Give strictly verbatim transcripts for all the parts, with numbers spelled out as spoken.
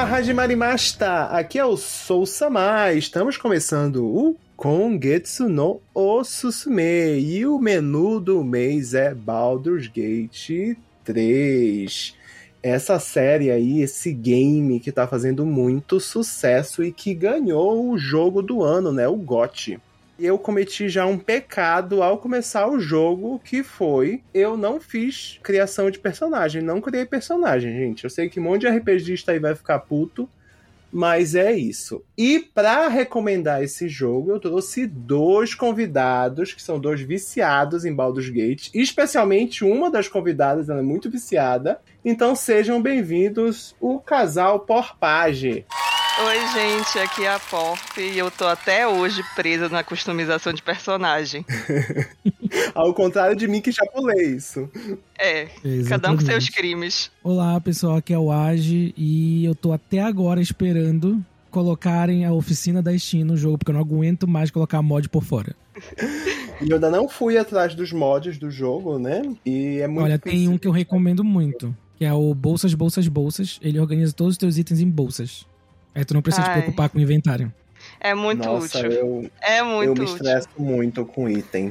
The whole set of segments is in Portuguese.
Hajimarimashita! Aqui é o Sou Sama. Estamos começando o Kongetsu no Osusume. E o menu do mês é Baldur's Gate três. Essa série aí, esse game que tá fazendo muito sucesso e que ganhou o jogo do ano, né? O G O T. Eu cometi já um pecado ao começar o jogo, que foi, eu não fiz criação de personagem, não criei personagem, gente. Eu sei que um monte de RPGista aí vai ficar puto, mas é isso. E pra recomendar esse jogo, eu trouxe dois convidados, que são dois viciados em Baldur's Gate, especialmente uma das convidadas, ela é muito viciada. Então sejam bem-vindos, o casal Porpage. Oi, gente, aqui é a Porp e eu tô até hoje presa na customização de personagem. Ao contrário de mim, que já pulei isso. É, exatamente. Cada um com seus crimes. Olá, pessoal, aqui é o Age e eu tô até agora esperando colocarem a oficina da Steam no jogo, porque eu não aguento mais colocar mod por fora. E eu ainda não fui atrás dos mods do jogo, né? E é muito Olha, tem um que eu recomendo muito, que é o Bolsas, Bolsas, Bolsas. Ele organiza todos os teus itens em bolsas. Aí tu não precisa Ai. te preocupar com o inventário. É muito Nossa, útil. Eu, é muito eu me útil. estresso muito com item.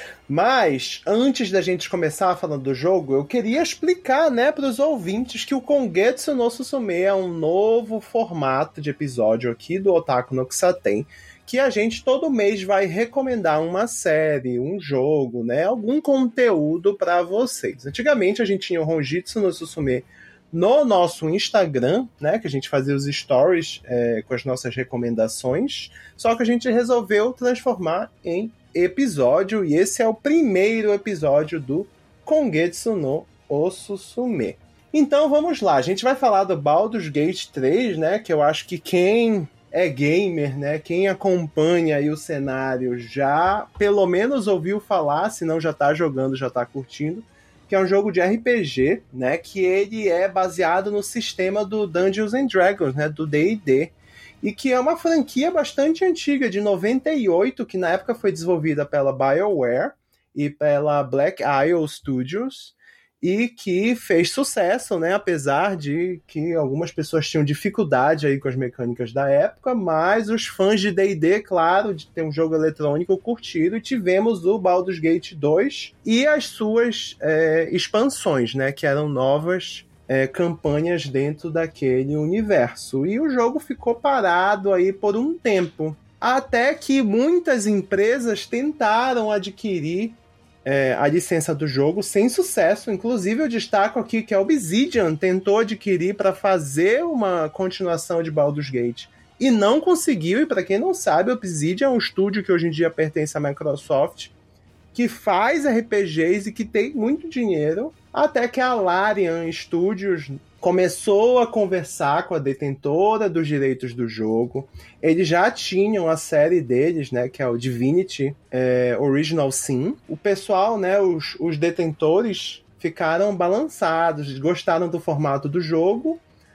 Mas, antes da gente começar falando do jogo, eu queria explicar, né, para os ouvintes que o Kongetsu no Susume é um novo formato de episódio aqui do Otaku no Kisaten, que a gente todo mês vai recomendar uma série, um jogo, né, algum conteúdo para vocês. Antigamente a gente tinha o Honjitsu no Susume no nosso Instagram, né, que a gente fazia os stories é, com as nossas recomendações, só que a gente resolveu transformar em episódio, e esse é o primeiro episódio do Kongetsu no Osusume. Então vamos lá, a gente vai falar do Baldur's Gate três, né, que eu acho que quem é gamer, né, quem acompanha aí o cenário já pelo menos ouviu falar, se não já tá jogando, já tá curtindo, que é um jogo de R P G, né, que ele é baseado no sistema do Dungeons and Dragons, né, do D e D, e que é uma franquia bastante antiga, de noventa e oito, que na época foi desenvolvida pela BioWare e pela Black Isle Studios, e que fez sucesso, né, apesar de que algumas pessoas tinham dificuldade aí com as mecânicas da época, mas os fãs de D e D, claro, de ter um jogo eletrônico, curtiram, e tivemos o Baldur's Gate dois e as suas é, expansões, né, que eram novas é, campanhas dentro daquele universo. E o jogo ficou parado aí por um tempo, até que muitas empresas tentaram adquirir É, a licença do jogo sem sucesso. Inclusive eu destaco aqui que a Obsidian tentou adquirir para fazer uma continuação de Baldur's Gate e não conseguiu. E para quem não sabe, a Obsidian é um estúdio que hoje em dia pertence à Microsoft, que faz R P Gs e que tem muito dinheiro, até que a Larian Studios começou a conversar com a detentora dos direitos do jogo. Eles já tinham a série deles, né, que é o Divinity é, Original Sin. O pessoal, né, os, os detentores ficaram balançados, gostaram do formato do jogo,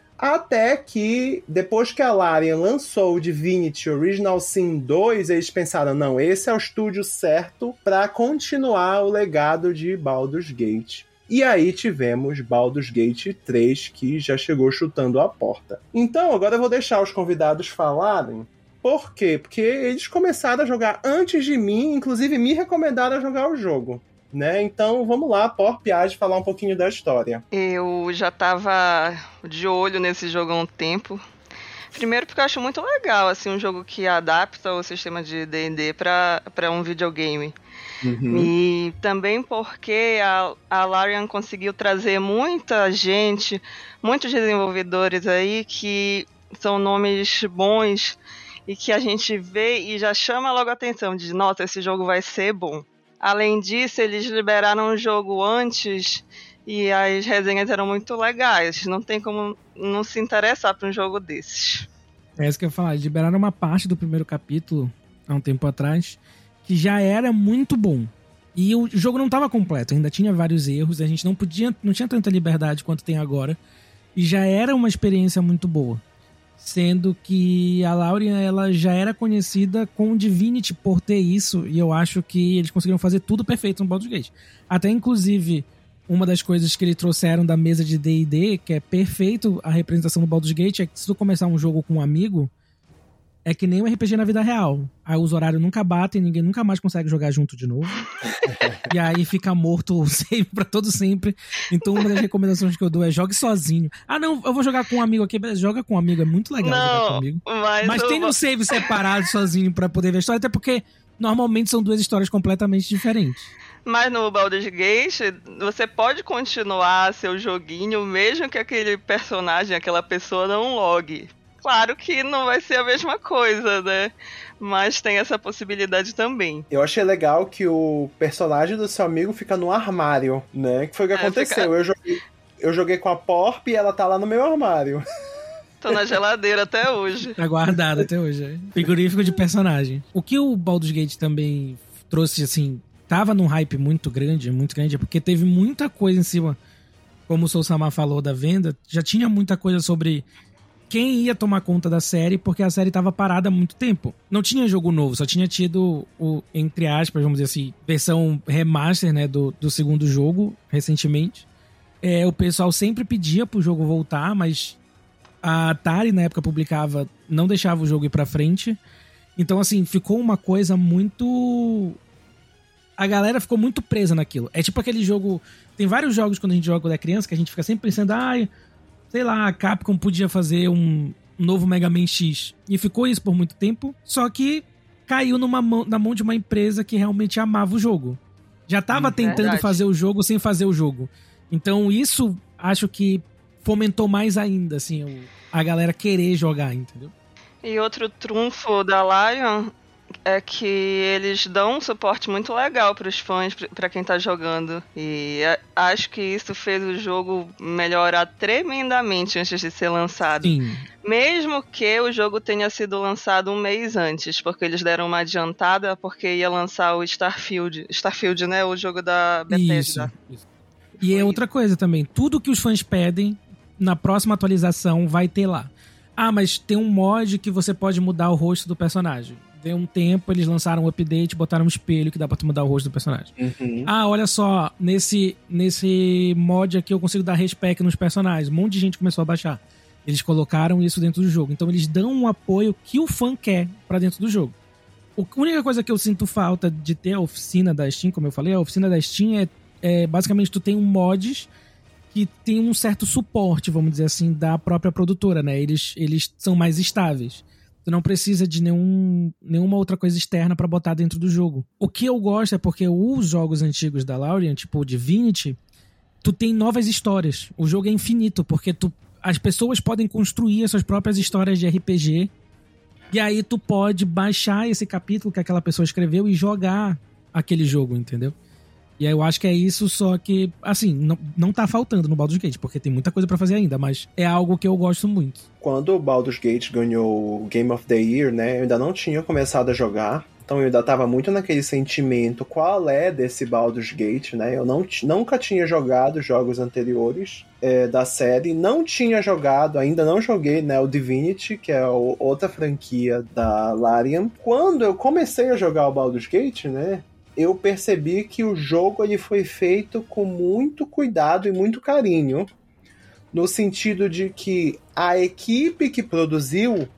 até que, depois que a Larian lançou o Divinity Original Sin dois, eles pensaram, não, esse é o estúdio certo para continuar o legado de Baldur's Gate. E aí tivemos Baldur's Gate três, que já chegou chutando a porta. Então, agora eu vou deixar os convidados falarem. Por quê? Porque eles começaram a jogar antes de mim, inclusive me recomendaram a jogar o jogo, né? Então, vamos lá, Porp Age, falar um pouquinho da história. Eu já tava de olho nesse jogo há um tempo. Primeiro porque eu acho muito legal, assim, um jogo que adapta o sistema de D e D para para um videogame. Uhum. E também porque a, a Larian conseguiu trazer muita gente, muitos desenvolvedores aí que são nomes bons e que a gente vê e já chama logo a atenção de, nossa, esse jogo vai ser bom. Além disso, eles liberaram o jogo antes e as resenhas eram muito legais, não tem como não se interessar por um jogo desses. É isso que eu ia falar, eles liberaram uma parte do primeiro capítulo há um tempo atrás, que já era muito bom. E o jogo não estava completo, ainda tinha vários erros, a gente não podia, não tinha tanta liberdade quanto tem agora, e já era uma experiência muito boa. Sendo que a Larian, ela já era conhecida com o Divinity por ter isso, e eu acho que eles conseguiram fazer tudo perfeito no Baldur's Gate. Até, inclusive, uma das coisas que eles trouxeram da mesa de D e D, que é perfeito a representação do Baldur's Gate, é que se tu começar um jogo com um amigo, é que nem um R P G na vida real. Aí os horários nunca batem, ninguém nunca mais consegue jogar junto de novo. E aí fica morto sempre, pra todo sempre. Então uma das recomendações que eu dou é jogue sozinho. Ah, não, eu vou jogar com um amigo aqui. Beleza, joga com um amigo, é muito legal não, jogar com um amigo. Mas, mas tem vou... um save separado sozinho pra poder ver a história, até porque normalmente são duas histórias completamente diferentes. Mas no Baldur's Gate, você pode continuar seu joguinho, mesmo que aquele personagem, aquela pessoa não logue. Claro que não vai ser a mesma coisa, né? Mas tem essa possibilidade também. Eu achei legal que o personagem do seu amigo fica no armário, né? Que foi o que é, aconteceu. Fica... Eu, joguei, eu joguei com a Porp e ela tá lá no meu armário. Tô na geladeira até hoje. Tá guardado até hoje. É. Frigorífico de personagem. O que o Baldur's Gate também trouxe, assim... Tava num hype muito grande, muito grande, porque teve muita coisa em cima, como o Sousama falou da venda, já tinha muita coisa sobre quem ia tomar conta da série, porque a série tava parada há muito tempo. Não tinha jogo novo, só tinha tido o, entre aspas, vamos dizer assim, versão remaster, né, do, do segundo jogo, recentemente. É, o pessoal sempre pedia pro jogo voltar, mas a Atari, na época, publicava, não deixava o jogo ir pra frente. Então, assim, ficou uma coisa muito... A galera ficou muito presa naquilo. É tipo aquele jogo... Tem vários jogos quando a gente joga quando é criança que a gente fica sempre pensando, ah, sei lá, a Capcom podia fazer um novo Mega Man X. E ficou isso por muito tempo, só que caiu numa mão, na mão de uma empresa que realmente amava o jogo. Já tava hum, tentando verdade. fazer o jogo sem fazer o jogo. Então isso, acho que fomentou mais ainda, assim, a galera querer jogar, entendeu? E outro trunfo da Larian... é que eles dão um suporte muito legal para os fãs, para quem tá jogando. E acho que isso fez o jogo melhorar tremendamente antes de ser lançado. Sim. Mesmo que o jogo tenha sido lançado um mês antes, porque eles deram uma adiantada, porque ia lançar o Starfield. Starfield, né? O jogo da Bethesda. Isso, isso. E é outra coisa também. Tudo que os fãs pedem, na próxima atualização vai ter lá. Ah, mas tem um mod que você pode mudar o rosto do personagem. Deu um tempo, eles lançaram um update, botaram um espelho que dá pra tu mudar o rosto do personagem. Uhum. Ah, olha só, nesse, nesse mod aqui eu consigo dar respec nos personagens. Um monte de gente começou a baixar. Eles colocaram isso dentro do jogo. Então eles dão um apoio que o fã quer pra dentro do jogo. A única coisa que eu sinto falta de ter a oficina da Steam, como eu falei, a oficina da Steam é, é basicamente tu tem um mods que tem um certo suporte, vamos dizer assim, da própria produtora, né? Eles, eles são mais estáveis. Tu não precisa de nenhum, nenhuma outra coisa externa pra botar dentro do jogo. O que eu gosto é porque os jogos antigos da Larian, tipo o Divinity, tu tem novas histórias. O jogo é infinito, porque tu, as pessoas podem construir as suas próprias histórias de R P G. E aí tu pode baixar esse capítulo que aquela pessoa escreveu e jogar aquele jogo, entendeu? E aí eu acho que é isso, só que, assim, não, não tá faltando no Baldur's Gate, porque tem muita coisa pra fazer ainda, mas é algo que eu gosto muito. Quando o Baldur's Gate ganhou o Game of the Year, né, eu ainda não tinha começado a jogar, então eu ainda tava muito naquele sentimento, qual é desse Baldur's Gate, né, eu não, nunca tinha jogado jogos anteriores é, da série, não tinha jogado, ainda não joguei, né, o Divinity, que é o, outra franquia da Larian. Quando eu comecei a jogar o Baldur's Gate, né, eu percebi que o jogo ele foi feito com muito cuidado e muito carinho, no sentido de que a equipe que produziu,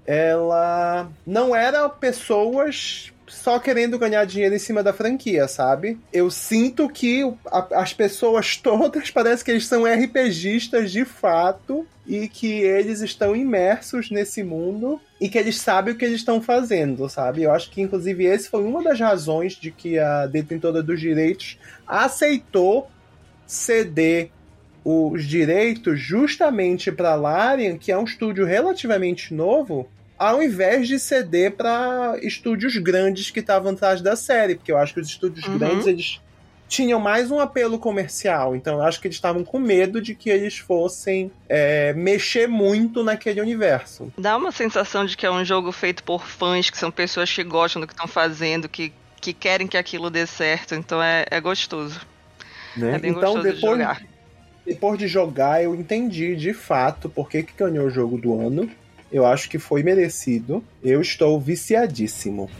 ela não era pessoas só querendo ganhar dinheiro em cima da franquia, sabe? Eu sinto que a, as pessoas todas parece que eles são RPGistas de fato e que eles estão imersos nesse mundo e que eles sabem o que eles estão fazendo, sabe? Eu acho que, inclusive, esse foi uma das razões de que a detentora dos direitos aceitou ceder os direitos justamente para a Larian, que é um estúdio relativamente novo, ao invés de ceder para estúdios grandes que estavam atrás da série, porque eu acho que os estúdios uhum. grandes, eles tinham mais um apelo comercial, então eu acho que eles estavam com medo de que eles fossem é, mexer muito naquele universo. Dá uma sensação de que é um jogo feito por fãs, que são pessoas que gostam do que estão fazendo, que, que querem que aquilo dê certo, então é, é gostoso. Né? É bem então, gostoso depois, de jogar. Depois de jogar, eu entendi de fato por que, que ganhou o jogo do ano. Eu acho que foi merecido. Eu estou viciadíssimo.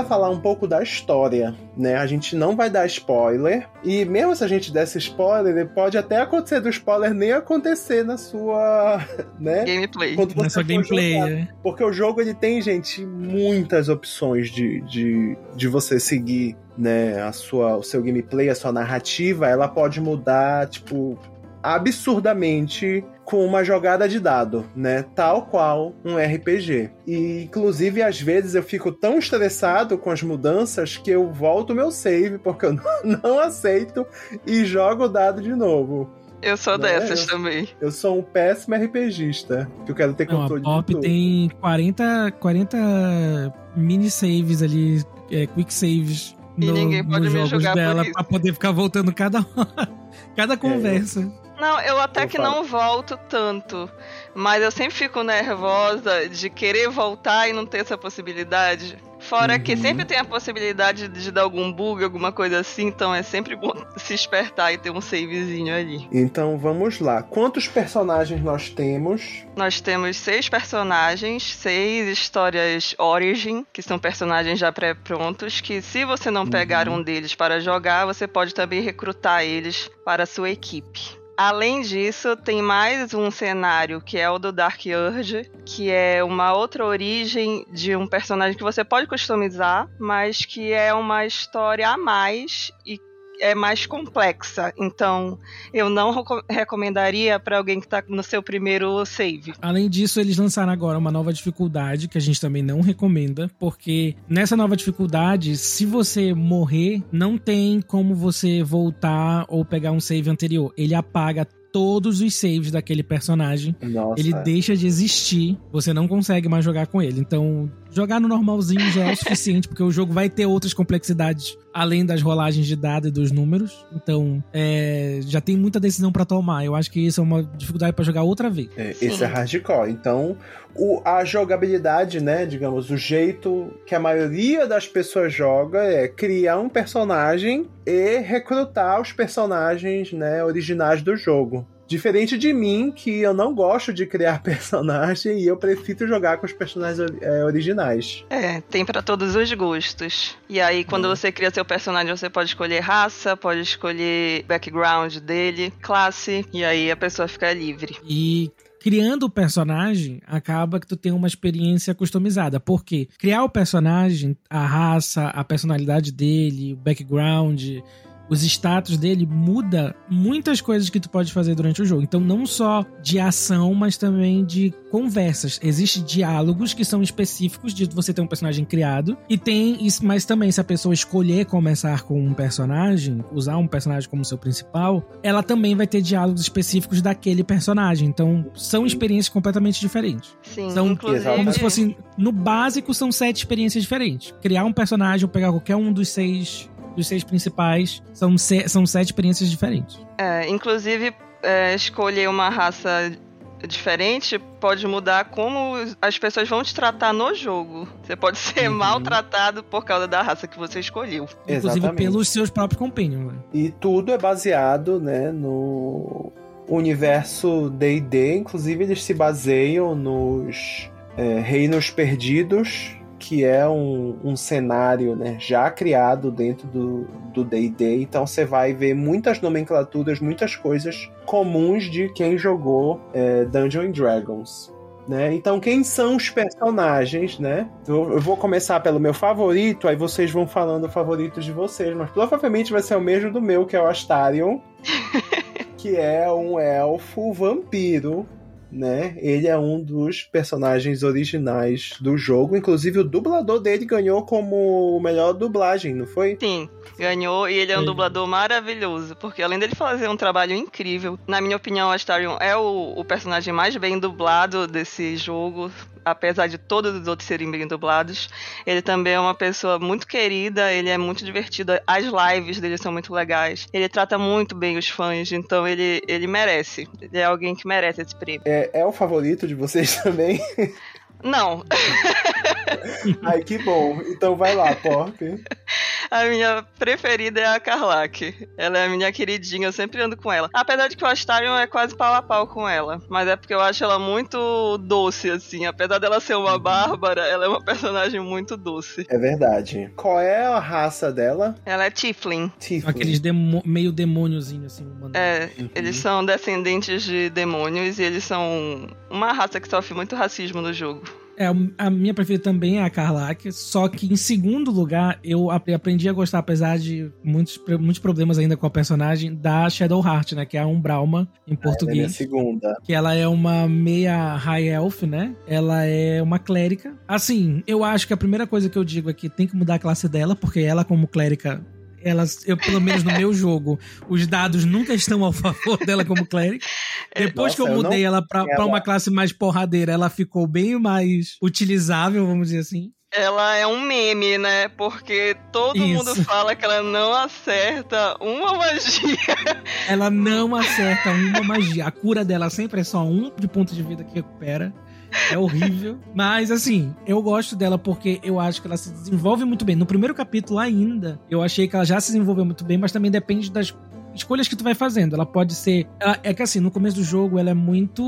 falar um pouco da história, né? A gente não vai dar spoiler, e mesmo se a gente desse spoiler, ele pode até acontecer do spoiler nem acontecer na sua, né? Gameplay. Na sua gameplay, né? Porque o jogo, ele tem, gente, muitas opções de, de, de você seguir, né? A sua, o seu gameplay, a sua narrativa, ela pode mudar, tipo, absurdamente com uma jogada de dado, né? Tal qual um R P G. E, inclusive, às vezes eu fico tão estressado com as mudanças que eu volto o meu save, porque eu não aceito e jogo o dado de novo. Eu sou Não dessas é? eu, também. Eu sou um péssimo RPGista, que eu quero ter Não, controle a Pop de tudo. tem quarenta, quarenta mini saves ali, é, quick saves E no, ninguém pode nos me jogos julgar por dela isso. pra poder ficar voltando cada hora, cada conversa. Não, eu até Eu que falo. não volto tanto, mas eu sempre fico nervosa de querer voltar e não ter essa possibilidade. Fora Uhum. que sempre tem a possibilidade de dar algum bug, alguma coisa assim, então é sempre bom se espertar e ter um savezinho ali. Então vamos lá. Quantos personagens nós temos? Nós temos seis personagens, seis histórias origin, que são personagens já pré-prontos, que se você não pegar um deles para jogar, você pode também recrutar eles para a sua equipe. Além disso, tem mais um cenário, que é o do Dark Urge, que é uma outra origem de um personagem que você pode customizar, mas que é uma história a mais e é mais complexa. Então, eu não reco- recomendaria para alguém que está no seu primeiro save. Além disso, eles lançaram agora uma nova dificuldade, que a gente também não recomenda, porque nessa nova dificuldade, se você morrer, não tem como você voltar ou pegar um save anterior. Ele apaga todos os saves daquele personagem. Nossa. Ele deixa de existir, você não consegue mais jogar com ele. Então, jogar no normalzinho já é o suficiente, porque o jogo vai ter outras complexidades além das rolagens de dado e dos números. Então, é, já tem muita decisão pra tomar. Eu acho que isso é uma dificuldade pra jogar outra vez. É, Sim. esse é hardcore. Então, o, a jogabilidade, né, digamos, o jeito que a maioria das pessoas joga é criar um personagem e recrutar os personagens, né, originais do jogo. Diferente de mim, que eu não gosto de criar personagem e eu prefiro jogar com os personagens é, originais. É, tem pra todos os gostos. E aí, quando Hum. você cria seu personagem, você pode escolher raça, pode escolher background dele, classe, e aí a pessoa fica livre. E criando o personagem, acaba que tu tem uma experiência customizada. Por quê? Criar o personagem, a raça, a personalidade dele, o background, os status dele, muda muitas coisas que tu pode fazer durante o jogo. Então, não só de ação, mas também de conversas. Existem diálogos que são específicos de você ter um personagem criado. E tem isso, mas também, se a pessoa escolher começar com um personagem, usar um personagem como seu principal, ela também vai ter diálogos específicos daquele personagem. Então, são experiências completamente diferentes. Sim, São inclusive... como se fosse, no básico, são sete experiências diferentes. Criar um personagem ou pegar qualquer um dos seis... dos seis principais, são, se, são sete experiências diferentes. É, inclusive, é, escolher uma raça diferente pode mudar como as pessoas vão te tratar no jogo. Você pode ser Uhum. maltratado por causa da raça que você escolheu. Inclusive Exatamente. pelos seus próprios companions. Né? E tudo é baseado, né, no universo D e D. Inclusive, eles se baseiam nos é, Reinos Perdidos, que é um, um cenário, né, já criado dentro do, do D e D. Então você vai ver muitas nomenclaturas, muitas coisas comuns de quem jogou é, Dungeons and Dragons. Né? Então, quem são os personagens, né? Eu, eu vou começar pelo meu favorito, aí vocês vão falando favoritos de vocês, mas provavelmente vai ser o mesmo do meu, que é o Astarion, que é um elfo vampiro, né? Ele é um dos personagens originais do jogo. Inclusive, o dublador dele ganhou como melhor dublagem, não foi? Sim, ganhou, e ele é um Sim. dublador maravilhoso, porque além dele fazer um trabalho incrível, na minha opinião, Astarion é o, o personagem mais bem dublado desse jogo, apesar de todos os outros serem bem dublados. Ele também é uma pessoa muito querida, ele é muito divertido, as lives dele são muito legais, ele trata muito bem os fãs, então ele, ele merece, ele é alguém que merece esse prêmio. É, é o favorito de vocês também? Não. Ai, que bom. Então vai lá, Pork. A minha preferida é a Karlach. Ela é a minha queridinha, eu sempre ando com ela. Apesar de que o Astarion é quase pau a pau com ela. Mas é porque eu acho ela muito doce, assim. Apesar dela ser uma bárbara, ela é uma personagem muito doce. É verdade. Qual é a raça dela? Ela é Tiefling. Tiefling. Aqueles demo, meio demôniozinhos, assim. Mano. É, Uhum. eles são descendentes de demônios e eles são uma raça que sofre muito racismo no jogo. É, a minha preferida também é a Karlach, só que em segundo lugar, eu aprendi a gostar, apesar de muitos, muitos problemas ainda com a personagem, da Shadowheart, né, que é a Umbrauma, em português. É a minha segunda. Que ela é uma meia high elf, né, ela é uma clérica. Assim, eu acho que a primeira coisa que eu digo é que tem que mudar a classe dela, porque ela como clérica... Elas, eu, pelo menos no meu jogo, os dados nunca estão ao favor dela como cléric. Depois Nossa, que eu mudei eu ela pra, ela pra uma classe mais porradeira, ela ficou bem mais utilizável, vamos dizer assim. Ela é um meme, né? Porque todo Isso. mundo fala que ela não acerta uma magia. Ela não acerta uma magia. A cura dela sempre é só um de ponto de vida que recupera. É horrível. Mas, assim, eu gosto dela porque eu acho que ela se desenvolve muito bem. No primeiro capítulo ainda, eu achei que ela já se desenvolveu muito bem, mas também depende das escolhas que tu vai fazendo. Ela pode ser... Ela, é que, assim, no começo do jogo, ela é muito...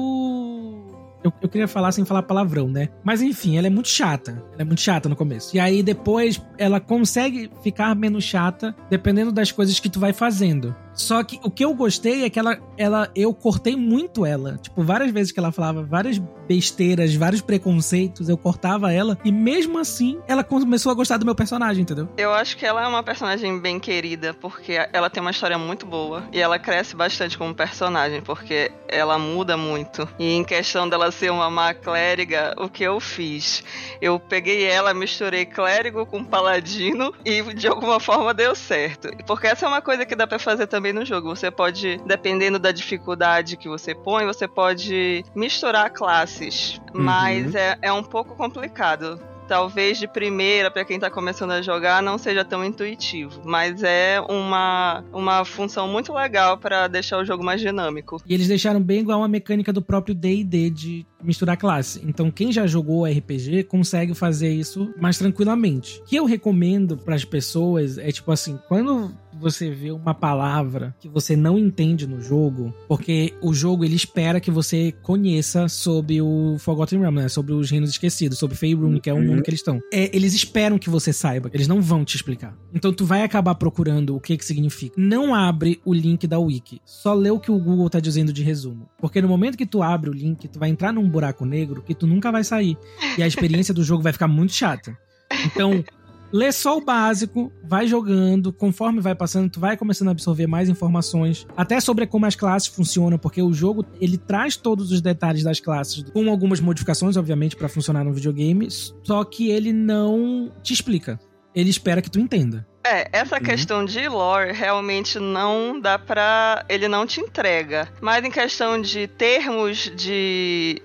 Eu, eu queria falar sem falar palavrão, né? Mas, enfim, ela é muito chata. Ela é muito chata no começo. E aí, depois, ela consegue ficar menos chata dependendo das coisas que tu vai fazendo. Só que o que eu gostei é que ela, ela, eu cortei muito ela. Tipo, várias vezes que ela falava várias besteiras, vários preconceitos, eu cortava ela. E mesmo assim, ela começou a gostar do meu personagem, entendeu? Eu acho que ela é uma personagem bem querida, porque ela tem uma história muito boa. E ela cresce bastante como personagem, porque ela muda muito. E em questão dela ser uma má clériga, o que eu fiz? Eu peguei ela, misturei clérigo com paladino e de alguma forma deu certo. Porque essa é uma coisa que dá pra fazer também no jogo. Você pode, dependendo da dificuldade que você põe, você pode misturar classes, uhum. mas é, é um pouco complicado. Talvez de primeira, pra quem tá começando a jogar, não seja tão intuitivo, mas é uma, uma função muito legal pra deixar o jogo mais dinâmico. E eles deixaram bem igual a mecânica do próprio D e D de misturar classe. Então quem já jogou R P G consegue fazer isso mais tranquilamente. O que eu recomendo pras pessoas é tipo assim, quando você vê uma palavra que você não entende no jogo, porque o jogo ele espera que você conheça sobre o Forgotten Realm, né? Sobre os Reinos Esquecidos, sobre Faerun, que é o mundo que eles estão. É, eles esperam que você saiba, eles não vão te explicar. Então tu vai acabar procurando o que que significa. Não abre o link da wiki, só lê o que o Google tá dizendo de resumo. Porque no momento que tu abre o link, tu vai entrar num buraco negro que tu nunca vai sair. E a experiência do jogo vai ficar muito chata. Então... lê só o básico, vai jogando, conforme vai passando, tu vai começando a absorver mais informações, até sobre como as classes funcionam, porque o jogo, ele traz todos os detalhes das classes, com algumas modificações, obviamente, pra funcionar no videogame, só que ele não te explica. Ele espera que tu entenda. É, essa uhum. questão de lore realmente não dá pra... ele não te entrega. Mas em questão de termos de...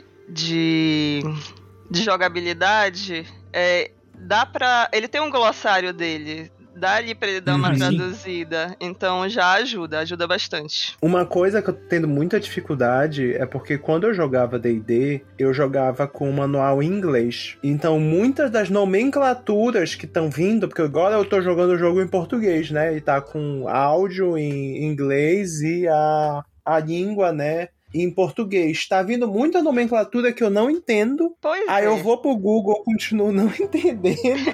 de... de jogabilidade... é, dá pra... ele tem um glossário dele. Dá ali pra ele dar uma uhum. traduzida. Então já ajuda, ajuda bastante. Uma coisa que eu tô tendo muita dificuldade é porque quando eu jogava D e D, eu jogava com o manual em inglês. Então muitas das nomenclaturas que estão vindo, porque agora eu tô jogando o jogo em português, né? E tá com áudio em inglês e a, a língua, né? Em português. Tá vindo muita nomenclatura que eu não entendo. Pois Aí é. eu vou pro Google, continuo não entendendo.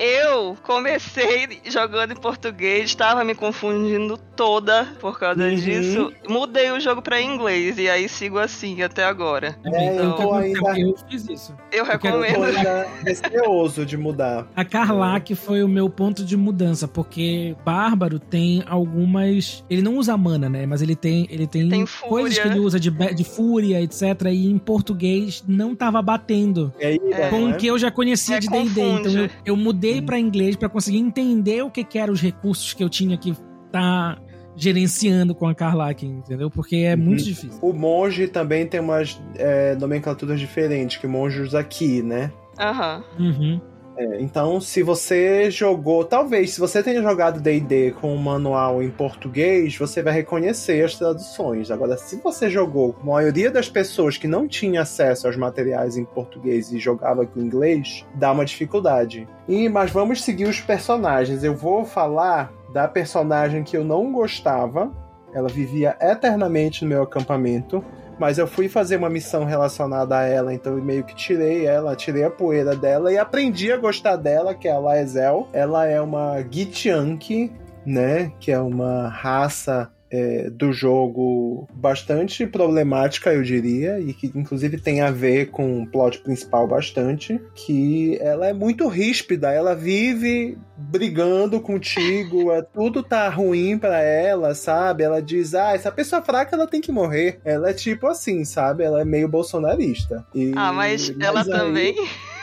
Eu comecei jogando em português, estava me confundindo toda por causa uhum. disso. Mudei o jogo pra inglês e aí sigo assim até agora. É, então, eu, tô ainda... eu fiz isso. Eu recomendo. Eu tô ainda receoso de mudar. A Karlach foi o meu ponto de mudança, porque Bárbaro tem algumas... ele não usa mana, né? Mas ele tem, ele tem, tem coisas que ele usa de, de fúria, etcétera. E em português não tava batendo é ira, com o né? que eu já conhecia é, de D e D. Então eu, eu mudei hum. pra inglês pra conseguir entender o que, que eram os recursos que eu tinha que tá gerenciando com a Karlach, entendeu? Porque é uhum. muito difícil. O monge também tem umas é, nomenclaturas diferentes, que o monge usa aqui, né? Aham. Uhum. É, então, se você jogou, talvez, se você tenha jogado D e D com um manual em português, você vai reconhecer as traduções. Agora, se você jogou com a maioria das pessoas que não tinha acesso aos materiais em português e jogava com inglês, dá uma dificuldade. E, mas vamos seguir os personagens. Eu vou falar da personagem que eu não gostava. Ela vivia eternamente no meu acampamento. Mas eu fui fazer uma missão relacionada a ela, então eu meio que tirei ela, tirei a poeira dela e aprendi a gostar dela, que é a Lae'zel. Ela é uma Githyanki, né, que é uma raça é, do jogo bastante problemática, eu diria, e que inclusive tem a ver com o plot principal bastante, que ela é muito ríspida, ela vive brigando contigo, é, tudo tá ruim pra ela, sabe? Ela diz, ah, essa pessoa fraca, ela tem que morrer. Ela é tipo assim, sabe? Ela é meio bolsonarista. E, ah, mas, mas ela aí... também...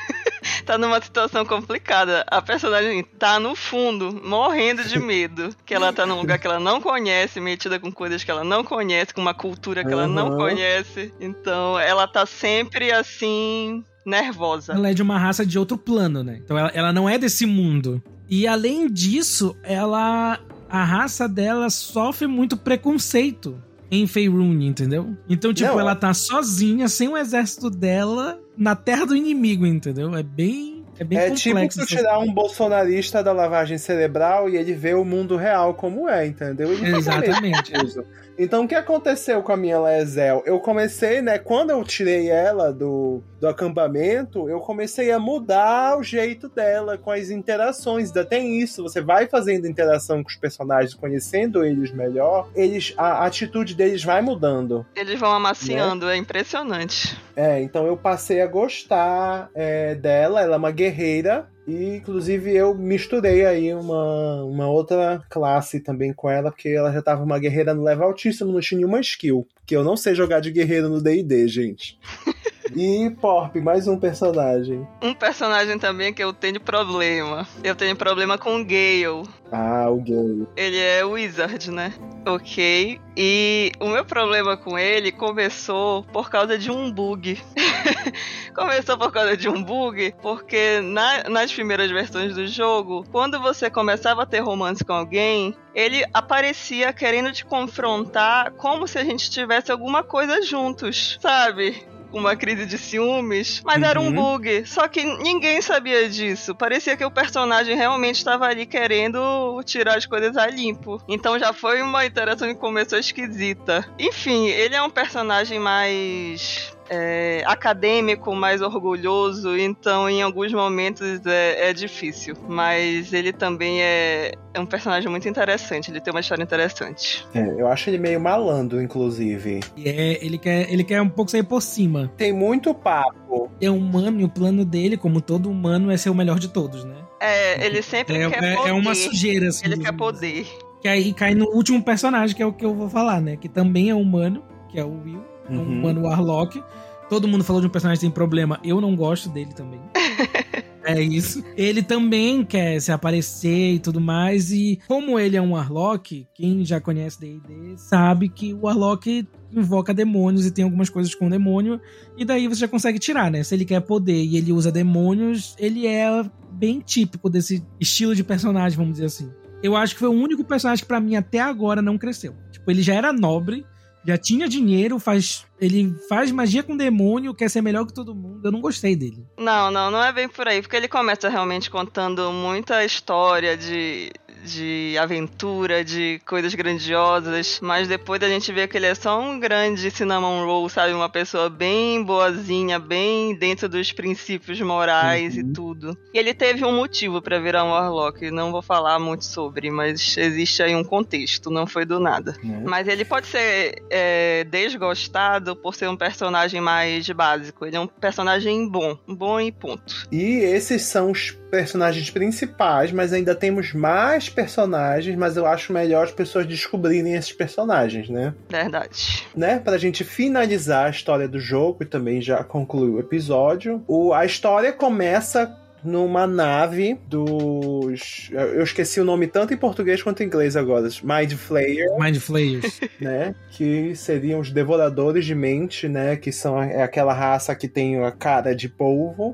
tá numa situação complicada. A personagem tá no fundo, morrendo de medo. Que ela tá num lugar que ela não conhece, metida com coisas que ela não conhece, com uma cultura que uhum. ela não conhece. Então, ela tá sempre assim, nervosa. Ela é de uma raça de outro plano, né? Então, ela, ela não é desse mundo. E, além disso, ela... a raça dela sofre muito preconceito em Faerûn, entendeu? Então, tipo, não, ela tá sozinha, sem o exército dela, na terra do inimigo, entendeu? É bem, é bem é complexo. É tipo tu tirar um bolsonarista da lavagem cerebral e ele vê o mundo real como é, entendeu? Ele Exatamente. Isso. Então, o que aconteceu com a minha Lae'zel? Eu comecei, né, quando eu tirei ela do, do acampamento, eu comecei a mudar o jeito dela com as interações. Ainda tem isso, você vai fazendo interação com os personagens, conhecendo eles melhor, eles, a, a atitude deles vai mudando. Eles vão amaciando, né? É impressionante. É, então eu passei a gostar é, dela, ela é uma guerreira. E, inclusive, eu misturei aí uma, uma outra classe também com ela, porque ela já tava uma guerreira no level altíssimo, não tinha nenhuma skill. Porque eu não sei jogar de guerreiro no D e D, gente. E, Porp, mais um personagem. Um personagem também que eu tenho problema. Eu tenho problema com o Gale. Ah, o Gale. Ele é Wizard, né? Ok. E o meu problema com ele começou por causa de um bug. Começou por causa de um bug, porque na, nas primeiras versões do jogo, quando você começava a ter romance com alguém, ele aparecia querendo te confrontar como se a gente tivesse alguma coisa juntos, sabe? Uma crise de ciúmes, mas uhum. era um bug, só que ninguém sabia disso, parecia que o personagem realmente estava ali querendo tirar as coisas a limpo, então já foi uma interação que começou esquisita. Enfim, ele é um personagem mais... É, acadêmico, mais orgulhoso, então em alguns momentos é, é difícil, mas ele também é, é um personagem muito interessante, ele tem uma história interessante. É, eu acho ele meio malandro, inclusive. É, ele, quer, ele quer um pouco sair por cima. Tem muito papo. É humano e o plano dele, como todo humano, é ser o melhor de todos, né? É, ele sempre é, quer é, poder. É uma sujeira, assim. Ele quer poder. Que aí cai no último personagem, que é o que eu vou falar, né? Que também é humano, que é o Will. Uhum. Um humano Warlock. Todo mundo falou de um personagem que tem problema. Eu não gosto dele também. É isso. Ele também quer se aparecer e tudo mais. E como ele é um Warlock, quem já conhece D e D sabe que o Warlock invoca demônios e tem algumas coisas com demônio. E daí você já consegue tirar, né? Se ele quer poder e ele usa demônios, ele é bem típico desse estilo de personagem, vamos dizer assim. Eu acho que foi o único personagem que pra mim até agora não cresceu. Tipo, ele já era nobre, já tinha dinheiro, faz, ele faz magia com demônio, quer ser melhor que todo mundo. Eu não gostei dele. Não, não, não é bem por aí. Porque ele começa realmente contando muita história de, de aventura, de coisas grandiosas. Mas depois a gente vê que ele é só um grande cinnamon roll, sabe? Uma pessoa bem boazinha, bem dentro dos princípios morais uhum. e tudo. E ele teve um motivo pra virar um Warlock. Não vou falar muito sobre, mas existe aí um contexto. Não foi do nada. Uhum. Mas ele pode ser é, desgostado por ser um personagem mais básico. Ele é um personagem bom. Bom e ponto. E esses são os personagens principais, mas ainda temos mais personagens, mas eu acho melhor as pessoas descobrirem esses personagens, né? Verdade. Né? Pra gente finalizar a história do jogo e também já concluir o episódio, o, a história começa numa nave dos... Eu esqueci o nome tanto em português quanto em inglês agora. Mind Flayer. Mind Flayers. Né? Que seriam os devoradores de mente, né? Que são é aquela raça que tem a cara de polvo.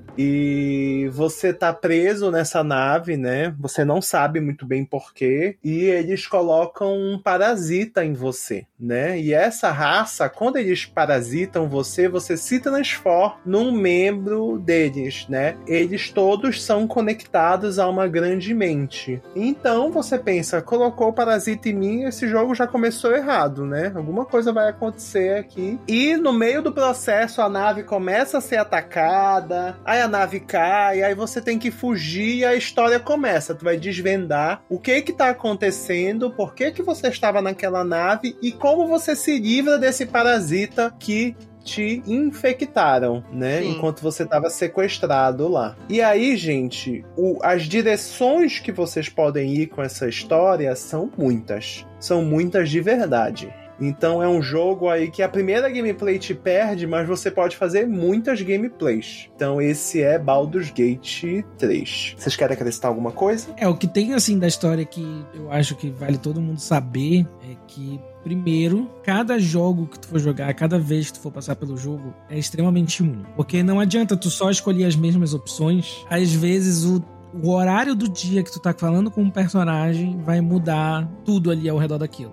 E você tá preso nessa nave, né? Você não sabe muito bem porquê. E eles colocam um parasita em você, né? E essa raça, quando eles parasitam você, você se transforma num membro deles, né? Eles todos são conectados a uma grande mente. Então você pensa, colocou o parasita em mim, esse jogo já começou errado, né? Alguma coisa vai acontecer aqui. E no meio do processo a nave começa a ser atacada, aí a nave cai, aí você tem que fugir e a história começa. Tu vai desvendar o que que tá acontecendo, por que que você estava naquela nave e como você se livra desse parasita que te infectaram, né? Sim. Enquanto você estava sequestrado lá. E aí, gente, o, as direções que vocês podem ir com essa história são muitas. São muitas de verdade. Então é um jogo aí que a primeira gameplay te perde, mas você pode fazer muitas gameplays. Então esse é Baldur's Gate três. Vocês querem acrescentar alguma coisa? É, o que tem assim da história que eu acho que vale todo mundo saber é que primeiro, cada jogo que tu for jogar, cada vez que tu for passar pelo jogo, é extremamente único. Porque não adianta tu só escolher as mesmas opções. Às vezes o O horário do dia que tu tá falando com um personagem vai mudar tudo ali ao redor daquilo.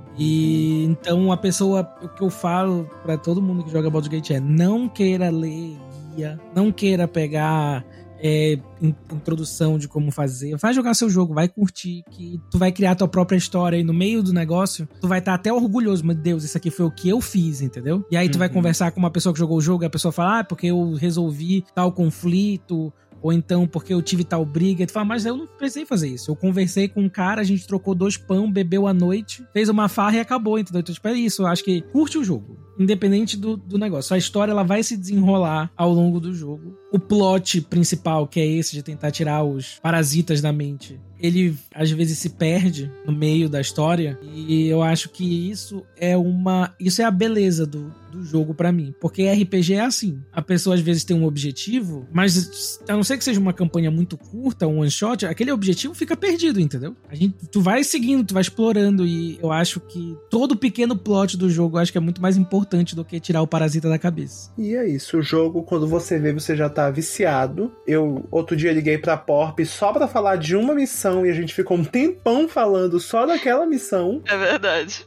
E então a pessoa, o que eu falo pra todo mundo que joga Baldur's Gate é não queira ler guia, não queira pegar é, introdução de como fazer. Vai jogar seu jogo, vai curtir, que tu vai criar tua própria história e no meio do negócio tu vai estar até orgulhoso. Meu Deus, isso aqui foi o que eu fiz, entendeu? E aí tu uhum. vai conversar com uma pessoa que jogou o jogo e a pessoa fala, ah, porque eu resolvi tal conflito, ou então porque eu tive tal briga. E tu fala, mas eu não precisei fazer isso. Eu conversei com um cara, a gente trocou dois pão, bebeu à noite, fez uma farra e acabou, entendeu? Então, tipo, é isso. Eu acho que curte o jogo, independente do, do negócio. A história, ela vai se desenrolar ao longo do jogo. O plot principal, que é esse de tentar tirar os parasitas da mente, ele às vezes se perde no meio da história. E eu acho que isso é uma... Isso é a beleza do, do jogo pra mim. Porque R P G é assim. A pessoa às vezes tem um objetivo, mas a não ser que seja uma campanha muito curta, um one shot, aquele objetivo fica perdido, entendeu? A gente, tu vai seguindo, tu vai explorando. E eu acho que todo pequeno plot do jogo, eu acho que é muito mais importante do que tirar o parasita da cabeça. E é isso. O jogo, quando você vê, você já tá viciado. Eu, outro dia, liguei pra Porp só pra falar de uma missão e a gente ficou um tempão falando só daquela missão. É verdade.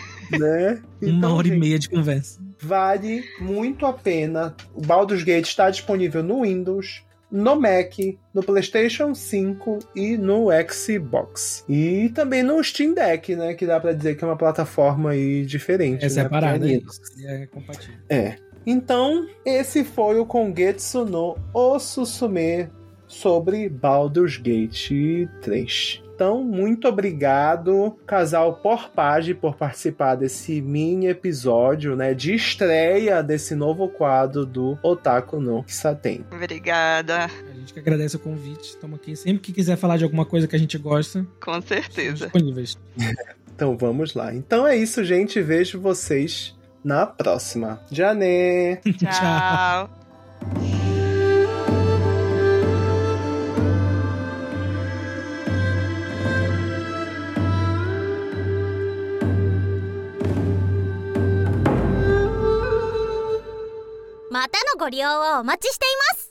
Né? Então, uma hora gente, e meia de conversa. Vale muito a pena. O Baldur's Gate está disponível no Windows, no Mac, no PlayStation cinco e no Xbox. E também no Steam Deck, né? Que dá pra dizer que é uma plataforma aí diferente. É né? separada, é isso. É compatível. É. Então, esse foi o Kongetsu no Osusume sobre Baldur's Gate três. Então, muito obrigado, casal Porpage, por participar desse mini episódio, né, de estreia desse novo quadro do Otaku no Kisaten. Obrigada. A gente que agradece o convite. Estamos aqui sempre que quiser falar de alguma coisa que a gente gosta. Com certeza. Disponíveis. Então, vamos lá. Então é isso, gente. Vejo vocês na próxima. Janê! Tchau! Mata no ご利用をお待ちしています。